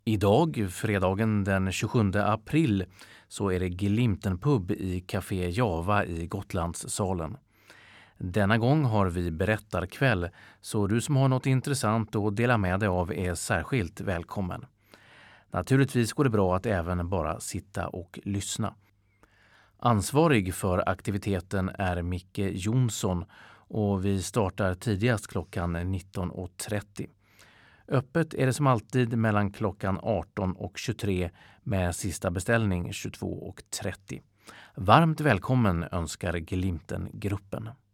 Idag, fredagen den 27 april, så är det Glimten pub i Café Java i Gotlandssalen. Denna gång har vi berättarkväll, så du som har något intressant att dela med dig av är särskilt välkommen. Naturligtvis går det bra att även bara sitta och lyssna. Ansvarig för aktiviteten är Micke Jonsson och vi startar tidigast klockan 19.30. Öppet är det som alltid mellan klockan 18 och 23 med sista beställning 22.30. Varmt välkommen önskar Glimten-gruppen.